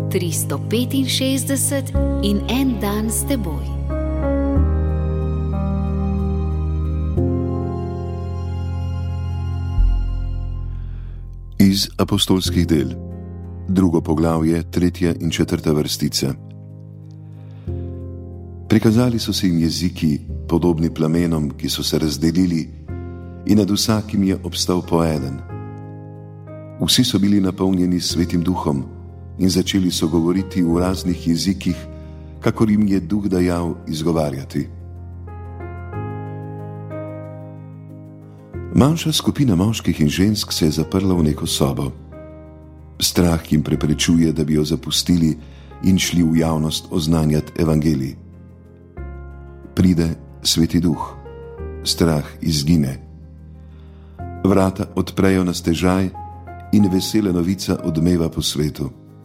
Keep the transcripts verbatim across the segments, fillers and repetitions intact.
tristo petinšestdeset in en dan s teboj. Iz apostolskih del, drugo poglavje, tretja in četrta vrstica. Prikazali so se jim jeziki, podobni plamenom, ki so se razdelili, in nad vsakim je obstal po eden. Vsi so bili napolnjeni s Svetim Duhom in začeli so govoriti v raznih jezikih, kakor jim je Duh dajal izgovarjati. Manjša skupina moških in žensk se je zaprla v neko sobo. Strah jim preprečuje, da bi jo zapustili in šli v javnost oznanjati evangelij. Pride Sveti Duh, strah izgine. Vrata odprejo na stežaj in vesela novica odmeva po svetu.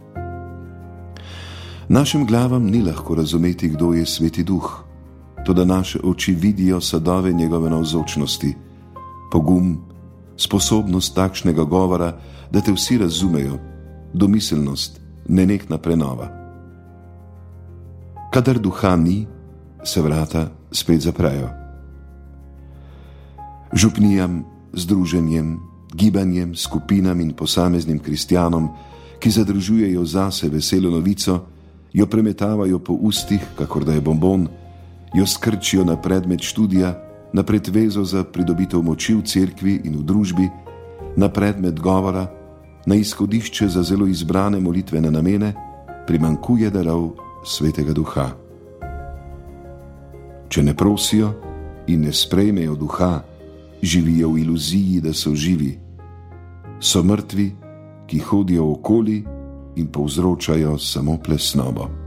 Našim glavam ni lahko razumeti, kdo je Sveti Duh, toda naše oči vidijo sadove njegove navzočnosti, pogum, sposobnost takšnega govora, da te vsi razumejo, domiselnost, nenehna prenova. Kadar duha ni, se vrata spet zaprejo. Župnijam, združenjem, gibanjem, skupinam in posameznim kristjanom, ki zadružujejo zase veselo novico, jo premetavajo po ustih, kakor da je bonbon, jo skrčijo na predmet študija, na pretvezo za pridobitev moči v cerkvi in v družbi, na predmet govora, na izhodišče za zelo izbrane molitvene namene, primanjkuje darov Svetega Duha. Če ne prosijo in ne sprejmejo Duha, živijo v iluziji, da so živi. So mrtvi, ki hodijo okoli in povzročajo samo plesnobo.